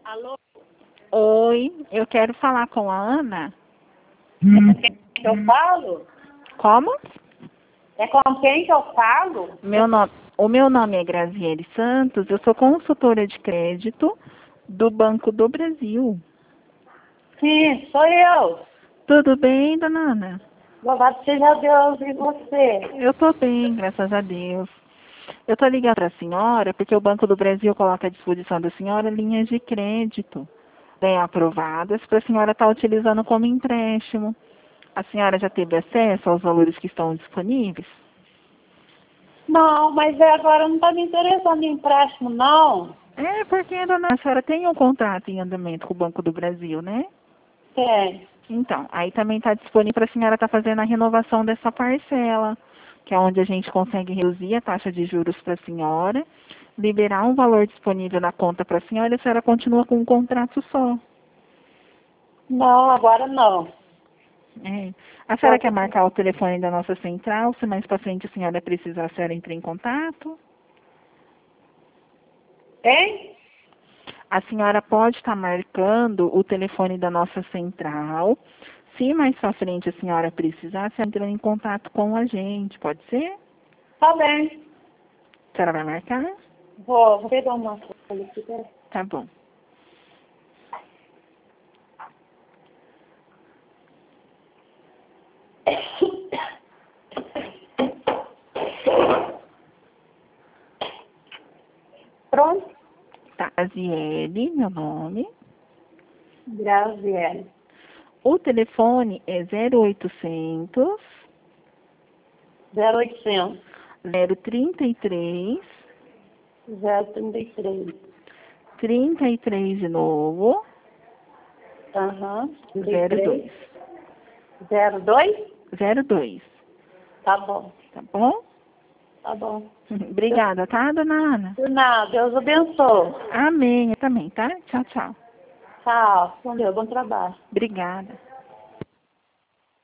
Alô? Oi, eu quero falar com a Ana. Quem que eu falo? Como? É com quem que eu falo? O meu nome é Graziele Santos, eu sou consultora de crédito do Banco do Brasil. Sim, sou eu. Tudo bem, dona Ana? Louvado seja Deus e você. Eu tô bem, graças a Deus. Eu tô ligando para a senhora porque o Banco do Brasil coloca à disposição da senhora linhas de crédito bem aprovadas para a senhora estar utilizando como empréstimo. A senhora já teve acesso aos valores que estão disponíveis? Não, mas agora não está me interessando em empréstimo, não. É, porque, dona, a senhora tem um contrato em andamento com o Banco do Brasil, né? Tem. Então, aí também está disponível para a senhora estar fazendo a renovação dessa parcela, que é onde a gente consegue reduzir a taxa de juros para a senhora, liberar um valor disponível na conta para a senhora e a senhora continua com um contrato só. Não, agora não. É. A senhora quer marcar o telefone da nossa central? Se mais para frente a senhora precisar, a senhora entra em contato? Hein? A senhora pode estar marcando o telefone da nossa central. Se mais para frente a senhora precisar, a senhora entra em contato com a gente, pode ser? Tá bem. A senhora vai marcar? Vou pegar uma folha aqui, peraí. Tá bom. Pronto? Tá, Aziele, meu nome. Graziele. O telefone é 0800 0800 033 033. 33 de novo, Aham. 02. 02? 02, Tá bom. tá bom? Tá bom. Obrigada, tá, dona Ana? Por nada, Deus abençoe. Amém, eu também, tá? Tchau, tchau. Tchau. Com Deus, bom trabalho. Obrigada.